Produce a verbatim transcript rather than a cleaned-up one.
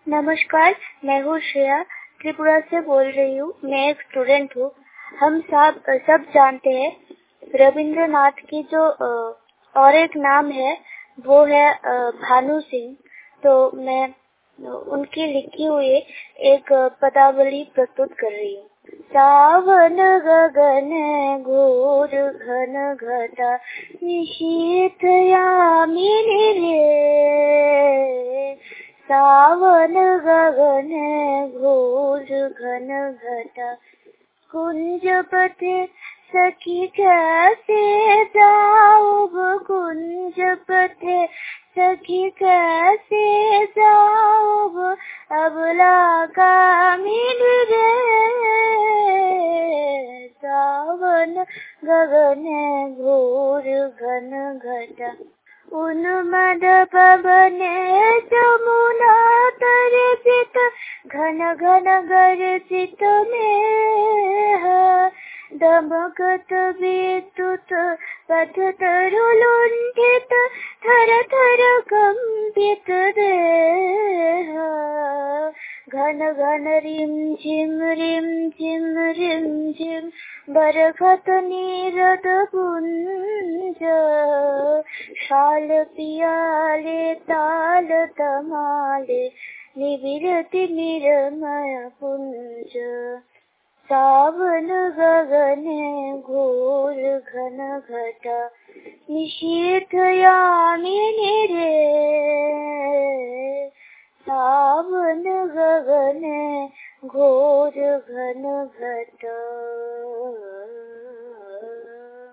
नमस्कार, मैं हूँ श्रेया, त्रिपुरा से बोल रही हूँ। मैं एक स्टूडेंट हूँ। हम सब सब जानते हैं रविंद्रनाथ की जो और एक नाम है वो है भानु सिंह। तो मैं उनकी लिखी हुई एक पदावली प्रस्तुत कर रही हूँ। सावन गगन घोर घन घटा निशीथ यामिनी रे। सावन गगन घोर घन घटा कुंज पथे सखी कैसे जाऊँ, कुंज पथे सखी कैसे जाऊँ, अबला कामिनी रे। सावन गगन घोर घन घटा उन्मद पवन जमुना तरसित घन घन गर्जित मेघ। दमकत विद्युत पथ तरुलुंठित थर थर कंपित देह। घन घन रिम झिम रिम झिम रिम झिम बरखत नीरद पुंज। शाल पियाले ताल तमाले निविरति निरमय पुंज। सावन गगन घोर घन घटा निशीथ यामिनी रे। सावन गगन घोर घन घटा।